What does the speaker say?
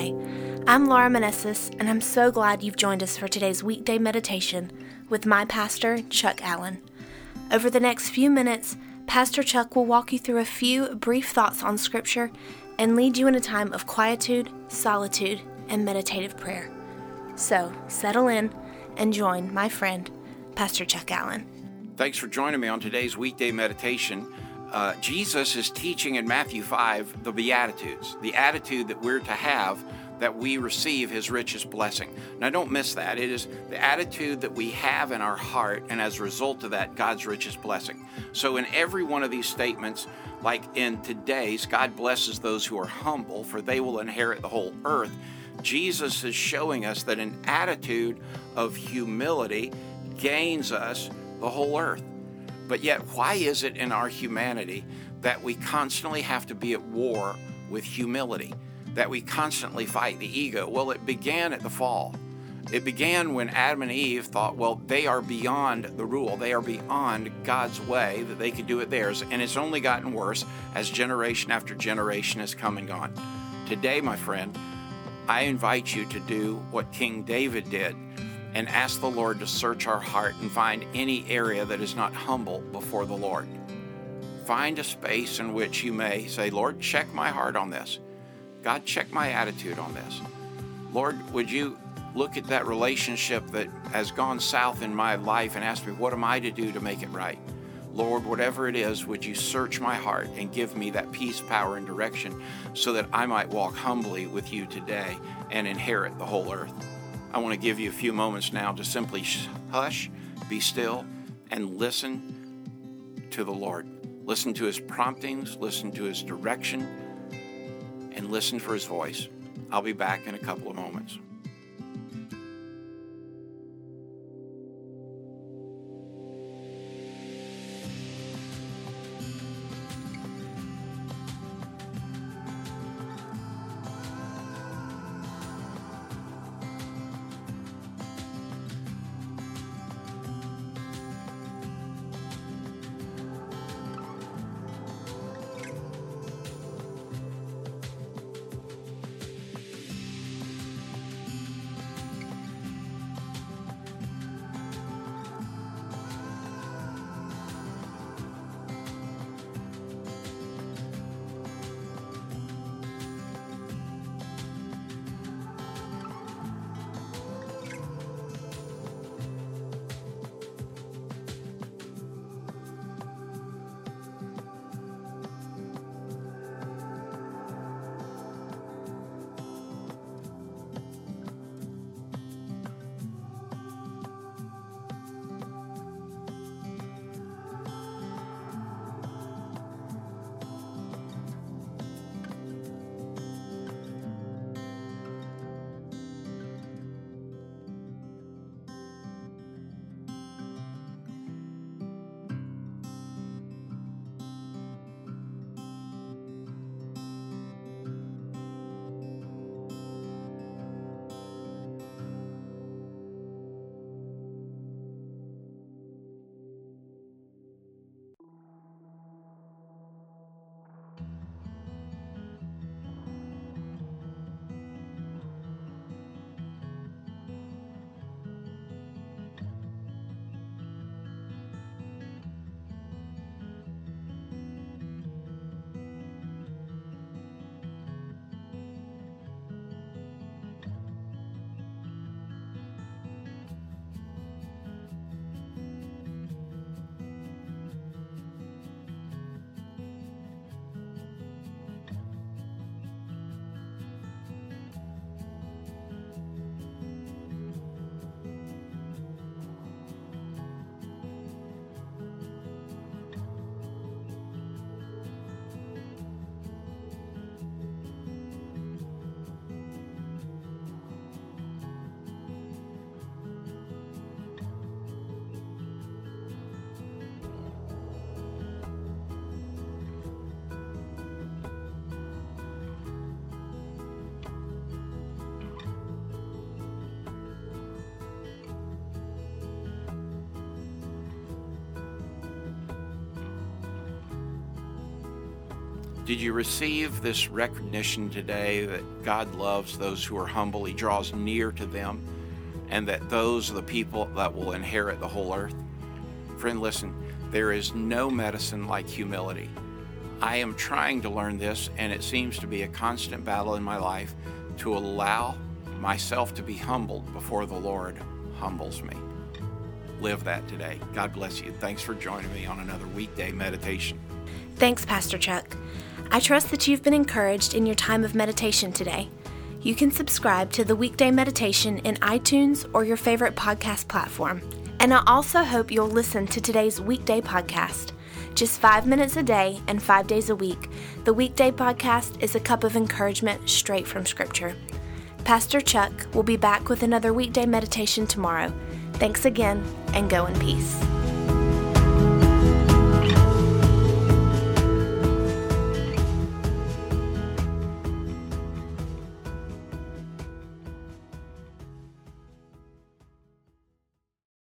Hi, I'm Laura Manessis, and I'm so glad you've joined us for today's weekday meditation with my pastor, Chuck Allen. Over the next few minutes, Pastor Chuck will walk you through a few brief thoughts on Scripture and lead you in a time of quietude, solitude, and meditative prayer. So, settle in and join my friend, Pastor Chuck Allen. Thanks for joining me on today's weekday meditation. Jesus is teaching in Matthew 5 the Beatitudes, the attitude that we're to have that we receive his richest blessing. Now don't miss that. It is the attitude that we have in our heart, and as a result of that, God's richest blessing. So in every one of these statements, like in today's, God blesses those who are humble, for they will inherit the whole earth. Jesus is showing us that an attitude of humility gains us the whole earth. But yet, why is it in our humanity that we constantly have to be at war with humility, that we constantly fight the ego? Well, it began at the fall. It began when Adam and Eve thought, well, they are beyond the rule. They are beyond God's way, that they could do it theirs. And it's only gotten worse as generation after generation has come and gone. Today, my friend, I invite you to do what King David did and ask the Lord to search our heart and find any area that is not humble before the Lord. Find a space in which you may say, Lord, check my heart on this. God, check my attitude on this. Lord, would you look at that relationship that has gone south in my life and ask me, what am I to do to make it right? Lord, whatever it is, would you search my heart and give me that peace, power, and direction so that I might walk humbly with you today and inherit the whole earth. I want to give you a few moments now to simply hush, be still, and listen to the Lord. Listen to his promptings, listen to his direction, and listen for his voice. I'll be back in a couple of moments. Did you receive this recognition today that God loves those who are humble? He draws near to them, and that those are the people that will inherit the whole earth? Friend, listen, there is no medicine like humility. I am trying to learn this, and it seems to be a constant battle in my life to allow myself to be humbled before the Lord humbles me. Live that today. God bless you. Thanks for joining me on another weekday meditation. Thanks, Pastor Chuck. I trust that you've been encouraged in your time of meditation today. You can subscribe to the Weekday Meditation in iTunes or your favorite podcast platform. And I also hope you'll listen to today's weekday podcast. Just 5 minutes a day and 5 days a week, the weekday podcast is a cup of encouragement straight from Scripture. Pastor Chuck will be back with another weekday meditation tomorrow. Thanks again, and go in peace.